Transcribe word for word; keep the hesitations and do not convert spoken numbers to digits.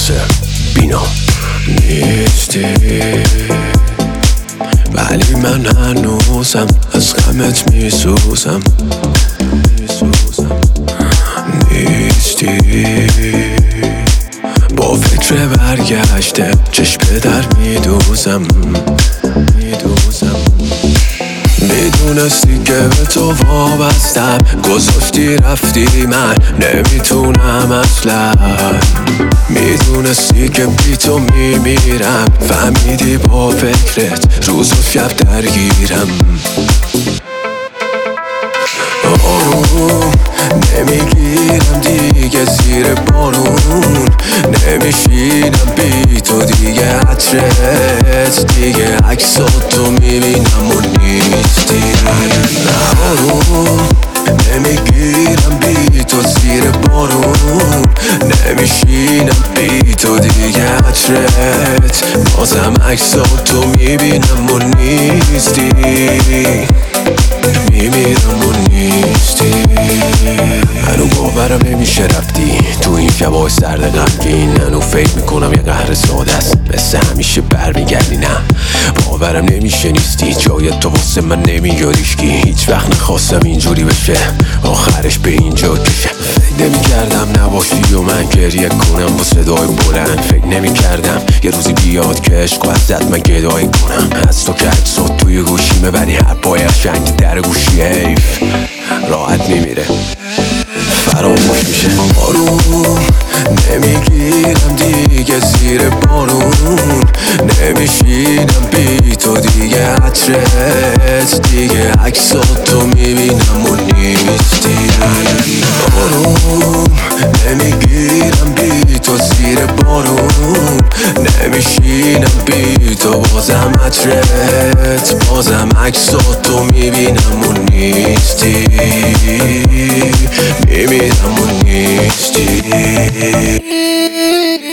واسه بینا نیستی، ولی من هنوزم از غمت میسوزم. نیستی، با فکر برگشته چشم در میدوزم میدوزم میدونستی که به تو وابستم، گذاشتی رفتی من نمیتونم اصلا. میدونستی که بی تو میمیرم، فهمیدی با فکرت روز و شب درگیرم. آروم نمیگیرم دیگه زیر بارون، نمیشینم بی تو دیگه عطرت، دیگه عکساتو میبینم و نیستی. آروم نمیگیرم بی تو زیر بارون، نمیشینم بی تو دیگه عطرت، بازم عکساتو میبینم و نیستی. میمیرم و نیستی. هنو باورم نمیشه رفتی تو این شبای سرد غمگین، هنو فکر میکنم یه قهر ساده است مثل همیشه برمیگردی. نه باورم نمیشه نیستی، جای تو واسه من نمیاریش کی، هیچ وقت نخواستم اینجوری بشه آخرش به اینجا کشه. فکر نمیکردم نباشی و من گریه کنم با صدای بلند، فکر نمیکردم یه روزی بیاد که عشق وسط من گدایی کنم. از تو که عکسات توی گوشیمه ولی حرفای قشنگ در گوشی حیف راحت میمیره فراموش میشه. آروم نمیگیرم دیگه زیر بارون، نمیشینم بی تو دیگه عطرت، دیگه عکساتو میبینم و نیستی. آروم نمیگیرم بی تو زیر بارون، نمیشینم بی تو بازم عطرت، بازم عکساتو میبینم و نیستی. میمیرم و نیستی.